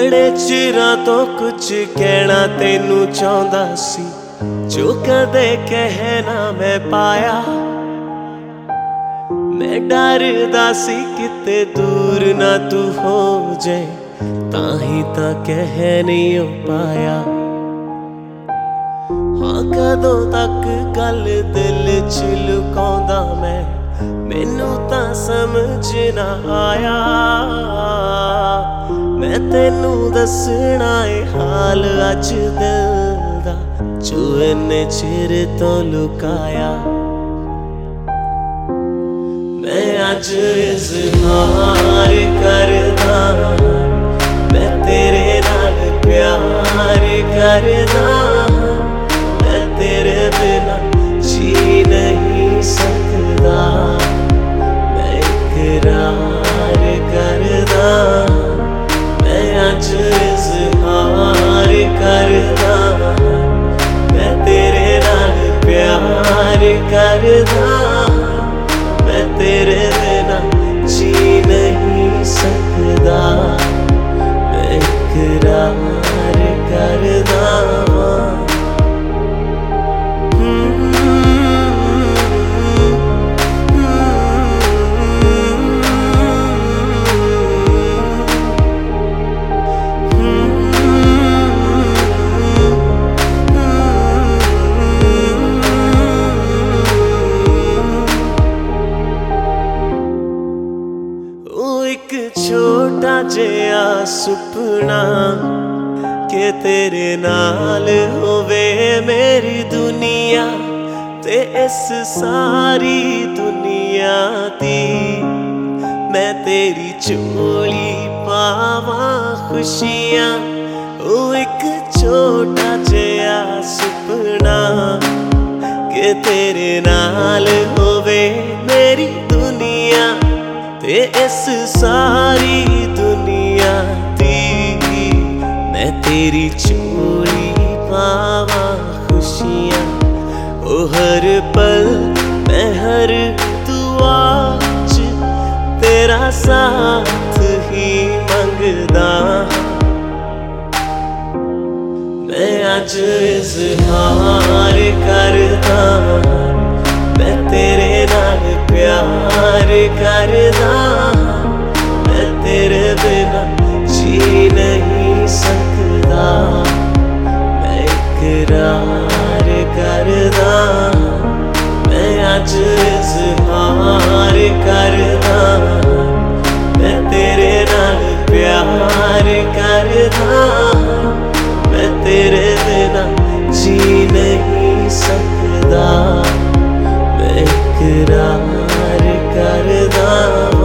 बड़े चिरां तो कुछ कहना तेनू चाहुंदा सी, जो कदे कहना मैं पाया। मैं डरदा सी किते दूर ना तू हो जाए, ताही तां कह नहीं हो पाया। हाँ कदों तक गल दिल च लुकाउंदा मैं, मैनू तां समझ ना आया। मैं तेनू दसना ए हाल अज दिल दा, जो इन्ने चिर तो लुकाया। मैं अज इज़हार करदा, मैं तेरे नाल प्यार करदा। मैं तेरे बिना जी नहीं सकदा, मैं इकरार करदा। मैं अज इज़हार करदा, मैं तेरे नाल प्यार करदा। मैं तेरे बिना जी नहीं सकदा, मैं इकरार करदा। एक छोटा जिहा सुपना के तेरे नाल होवे मेरी दुनिया, ते इस सारी दुनिया दी मैं तेरी झोली पावां खुशियां। ओ एक छोटा जिहा सुपना के तेरे नाल होवे मेरी दुनिया, ते इस सारी दुनिया दी मैं तेरी झोली पावां खुशियां। ओ हर पल मैं हर दुआ च तेरा साथ ही मंगदा। मैं अज इज़हार करदा, मैं तेरे नाल प्यार करदा। मैं तेरे बिना जी नहीं सकदा, मैं इकरार करदा। मैं अज इज़हार करदा, मैं तेरे नाल प्यार करदा। मैं तेरे बिना जी नहीं सकदा, मैं इकरार करदा।